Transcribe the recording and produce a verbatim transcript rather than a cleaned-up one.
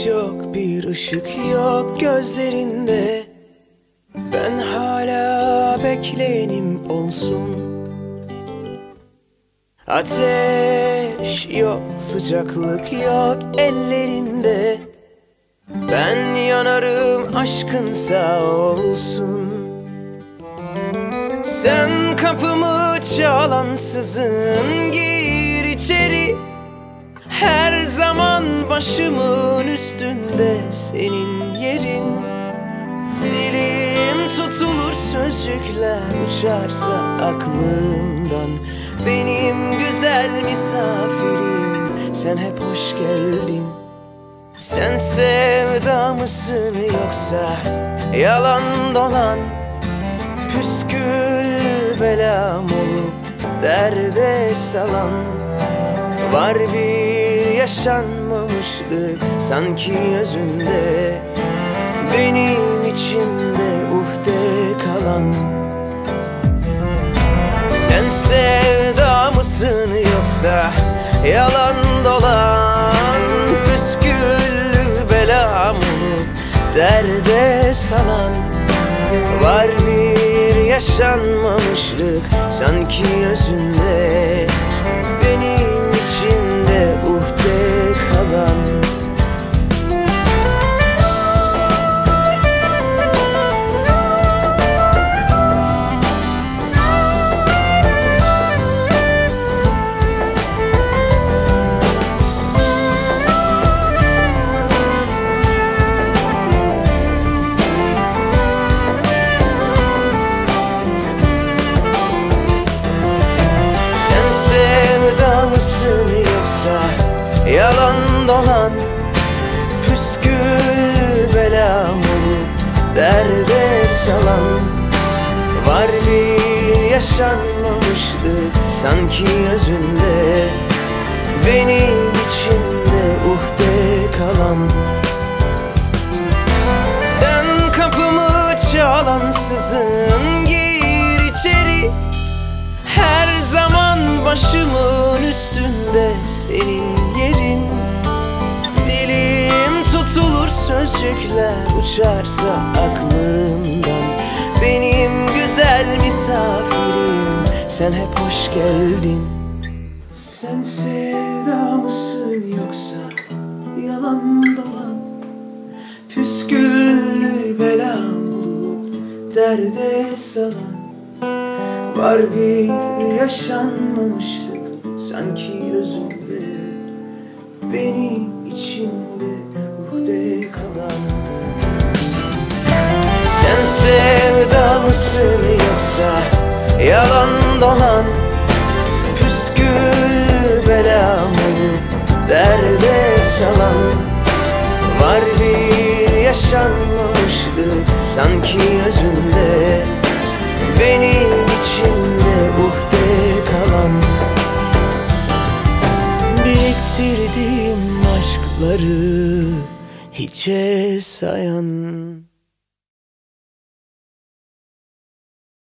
ses yok, bir ışık yok gözlerinde. Ben hala bekleyenim olsun. Ateş yok, sıcaklık yok ellerinde. Ben yanarım aşkın sağ olsun. Sen kapımı çalansızın gir içeri. Her zaman başımın üstünde senin yerin. Dilim tutulur sözcükler uçarsa aklımdan. Benim güzel misafirim, sen hep hoş geldin. Sen sevda mısın yoksa yalan dolan? Püsküllü belam olup derde salan. Var bir yaşanmamışlık sanki özünde, benim içimde uhde kalan. Sen sevda mısın yoksa yalan dolan? Püsküllü belam olup derde salan. Var bir yaşanmamışlık sanki özünde, benim içimde uhde kalan. Yalan dolan, püsküllü belam olup derde salan. Var bir yaşanmamışlık sanki özünde, benim içimde uhde kalan. Sen kapımı çalansızın gir içeri. Her zaman başımın üstünde senin yerin. Dilim tutulur sözcükler uçarsa aklımdan. Benim güzel misafirim, sen hep hoş geldin. Sen sevda mısın yoksa yalan dolan? Püsküllü belam olup derde salan. Var bir yaşanmamışlık sanki özünde, benim içimde uhde kalan. Sen sevda mısın yoksa yalan dolan? Püsküllü belam olup derde salan. Var bir yaşanmamışlık sanki özünde, benim içimde uhde kalan. Biriktirdiğim aşkları hiçe sayan.